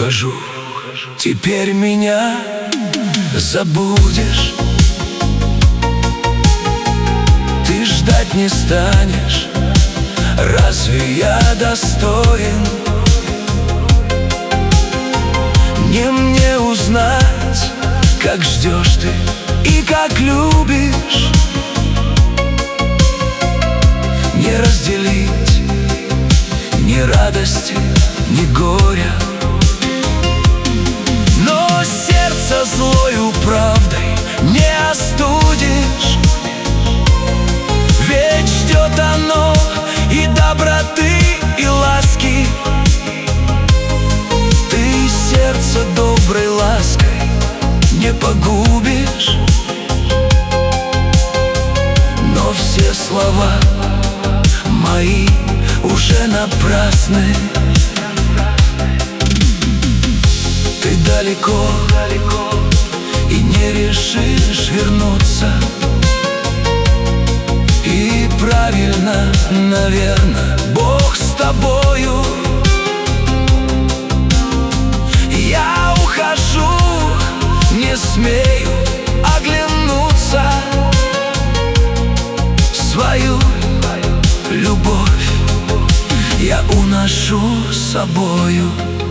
ухожу, теперь меня забудешь. Ты ждать не станешь, разве я достоин? Не мне узнать, как ждешь ты и как любишь. Не разделить ни радости, ни горя. Но сердце злою правдой не остудишь, ведь ждет оно и доброты, и ласки. Ты сердце доброй лаской не погубишь. Но все слова мои уже напрасны. Ты далеко и не решишь вернуться. И правильно, наверно, Бог с тобою. Я ухожу, не смею оглянуться. Свою любовь я уношу с собою.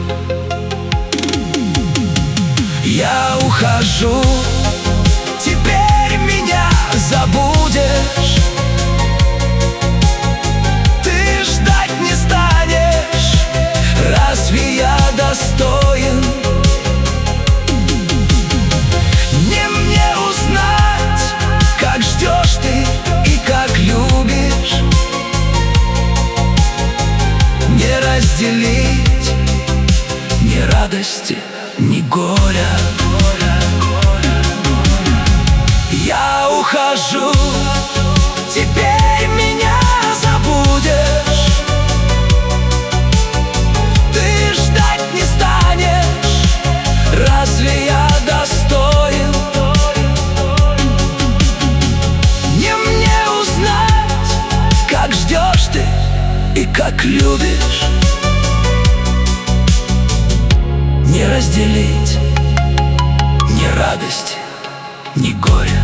Я ухожу, теперь меня забудешь. Ты ждать не станешь, разве я достоин? Не мне узнать, как ждешь ты и как любишь. Не разделить ни радости, ни горя. Я ухожу, теперь меня забудешь. Ты ждать не станешь, разве я достоин? Не мне узнать, как ждешь ты и как любишь. Не разделить ни радости, ни горя.